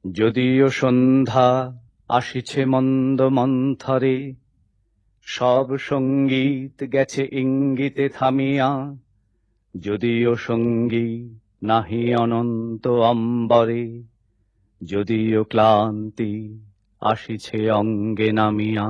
যদিও সন্ধ্যা আসিছে মন্দ মন্থরে, সব সঙ্গীত গেছে ইঙ্গিতে থামিয়া। যদিও সঙ্গী নাহি অনন্ত অম্বরে, যদিও ক্লান্তি আসিছে অঙ্গে নামিয়া।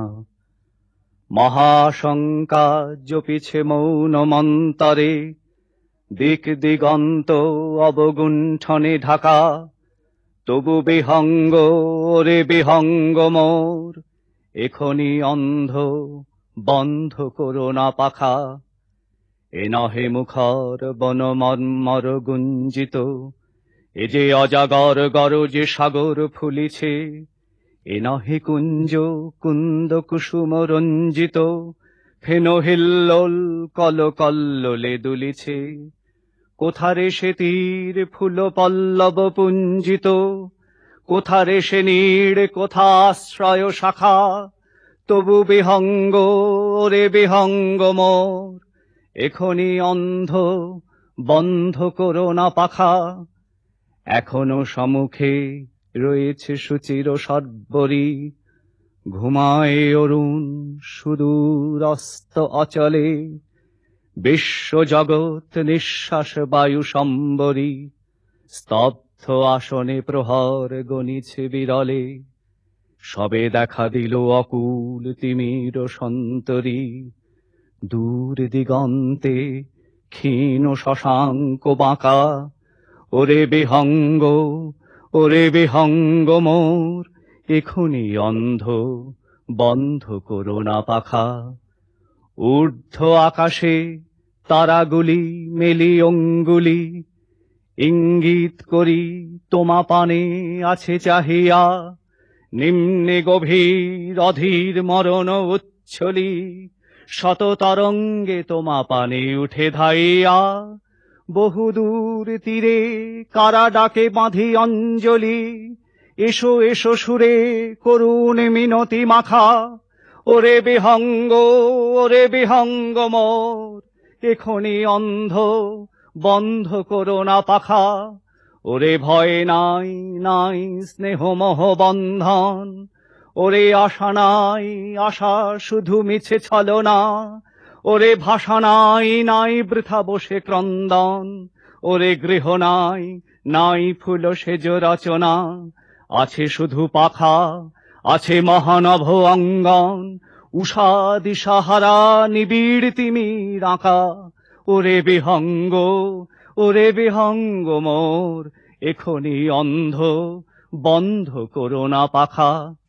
মহাশঙ্কা জপিছে মৌন মন্তরে, দিক দিগন্ত অবগুণ্ঠনে ঢাকা। তবু বিহঙ্গ ওরে বিহঙ্গ মোর, এখনি অন্ধ বন্ধ করো না পাখা। এ নহে মুখর বনমর্মর গুঞ্জিত, এ যে অজাগর গরজে সাগর ফুলিছে। এ নহে কুঞ্জ কুন্দ কুসুম রঞ্জিত, ফেন হিল্লোল কল কল্লোলে দুলিছে। কোথারে সে তীর ফুল পল্লব পুঞ্জিত, কোথারে সে নীড় কোথা আশ্রয় শাখা। তবু বিহঙ্গ ওরে বিহঙ্গ মোর, এখনি অন্ধ বন্ধ করো না পাখা। এখনো সম্মুখে রয়েছে সুচির সর্বরী, ঘুমায় অরুণ সুদূর অস্ত অচলে। বিশ্ব জগৎ নিঃশ্বাস বায়ু সম্বরী, স্তব্ধ আসনে প্রহর গণিছে বিরলে। সবে দেখা দিল অকুল তিমির সন্তরী, দূর দিগন্তে ক্ষীণ শশাঙ্ক বাঁকা। ওরে বিহঙ্গ ওরে বিহঙ্গ মোর, এখনি অন্ধ বন্ধ করো না পাখা। ঊর্ধ্ব আকাশে তারাগুলি মেলি অঙ্গুলি, ইঙ্গিত করি তোমা পানে আছে চাহিয়া। নিম্নে গভীর অধীর মরণ উচ্ছলি, শত তরঙ্গে তোমা পানে উঠে ধাইয়া। বহুদূর তীরে কারা ডাকে বাঁধি অঞ্জলি, এসো এসো সুরে করুণ মিনতি মাখা। ওরে বিহঙ্গ মোর, এখনি অন্ধ বন্ধ করো না পাখা। ওরে ভয় নাই নাই স্নেহ মোহ বন্ধন, ওরে আশা নাই আশা শুধু মিছে ছলনা। ওরে ভাষা নাই নাই বৃথা বসে ক্রন্দন, ওরে গৃহ নাই নাই ফুল সেজ রচনা। আছে শুধু পাখা, আছে মহানভ অঙ্গন, উষা দিশাহারা নিবিড় তিমির আঁকা। ওরে বিহঙ্গ মোর, এখনি অন্ধ বন্ধ করো না পাখা।